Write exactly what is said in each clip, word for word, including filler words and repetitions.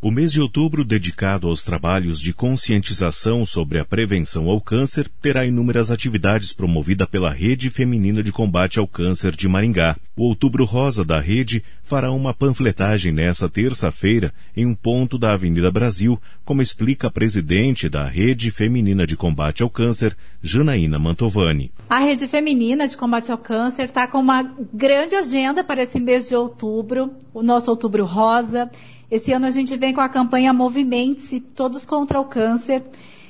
O mês de outubro, dedicado aos trabalhos de conscientização sobre a prevenção ao câncer, terá inúmeras atividades promovidas pela Rede Feminina de Combate ao Câncer de Maringá. O Outubro Rosa da rede fará uma panfletagem nesta terça-feira em um ponto da Avenida Brasil, como explica a presidente da Rede Feminina de Combate ao Câncer, Janaína Mantovani. A Rede Feminina de Combate ao Câncer está com uma grande agenda para esse mês de outubro, o nosso Outubro Rosa. Esse ano a gente vem com a campanha Movimente-se, Todos contra o Câncer,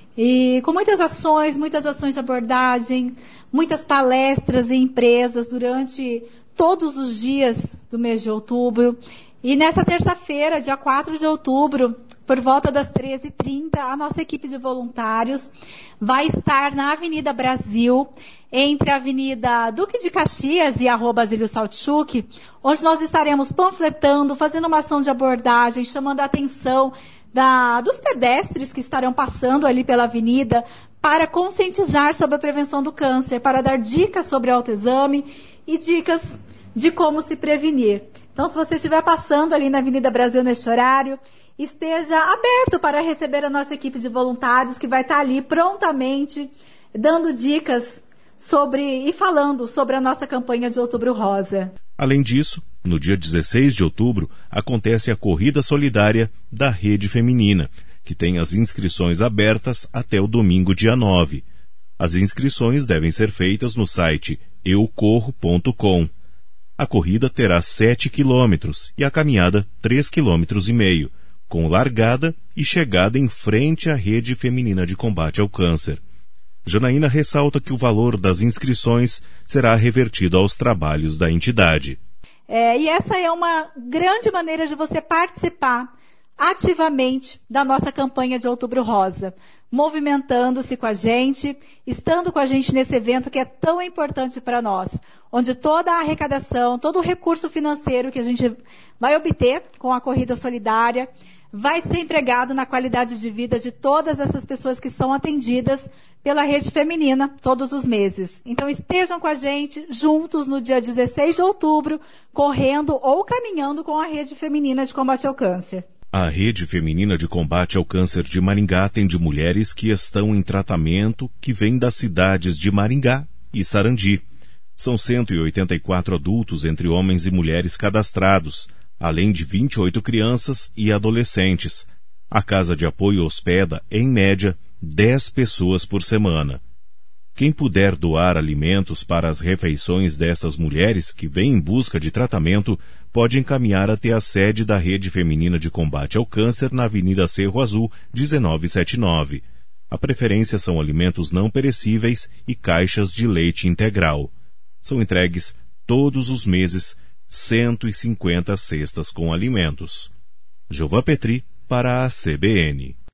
e com muitas ações, muitas ações de abordagem, muitas palestras em empresas durante todos os dias do mês de outubro. E nessa terça-feira, dia quatro de outubro, por volta das treze e trinta, a nossa equipe de voluntários vai estar na Avenida Brasil, entre a Avenida Duque de Caxias e a Rua Basílio Saltchuk, onde nós estaremos panfletando, fazendo uma ação de abordagem, chamando a atenção da, dos pedestres que estarão passando ali pela avenida para conscientizar sobre a prevenção do câncer, para dar dicas sobre autoexame e dicas de como se prevenir. Então, se você estiver passando ali na Avenida Brasil neste horário, esteja aberto para receber a nossa equipe de voluntários que vai estar ali prontamente dando dicas sobre e falando sobre a nossa campanha de Outubro Rosa. Além disso, no dia dezesseis de outubro, acontece a Corrida Solidária da Rede Feminina, que tem as inscrições abertas até o domingo, dia nove. As inscrições devem ser feitas no site eu corro ponto com. A corrida terá sete quilômetros e a caminhada três quilômetros e meio, com largada e chegada em frente à Rede Feminina de Combate ao Câncer. Janaína ressalta que o valor das inscrições será revertido aos trabalhos da entidade. É, e essa é uma grande maneira de você participar ativamente da nossa campanha de Outubro Rosa, movimentando-se com a gente, estando com a gente nesse evento que é tão importante para nós, onde toda a arrecadação, todo o recurso financeiro que a gente vai obter com a Corrida Solidária vai ser empregado na qualidade de vida de todas essas pessoas que são atendidas pela Rede Feminina todos os meses. Então estejam com a gente juntos no dia dezesseis de outubro, correndo ou caminhando com a Rede Feminina de Combate ao Câncer. A Rede Feminina de Combate ao Câncer de Maringá atende mulheres que estão em tratamento que vêm das cidades de Maringá e Sarandi. São cento e oitenta e quatro adultos entre homens e mulheres cadastrados, além de vinte e oito crianças e adolescentes. A Casa de Apoio hospeda, em média, dez pessoas por semana. Quem puder doar alimentos para as refeições dessas mulheres que vêm em busca de tratamento, pode encaminhar até a sede da Rede Feminina de Combate ao Câncer na Avenida Cerro Azul, mil novecentos e setenta e nove. A preferência são alimentos não perecíveis e caixas de leite integral. São entregues todos os meses cento e cinquenta cestas com alimentos. Gilvan Petri para a C B N.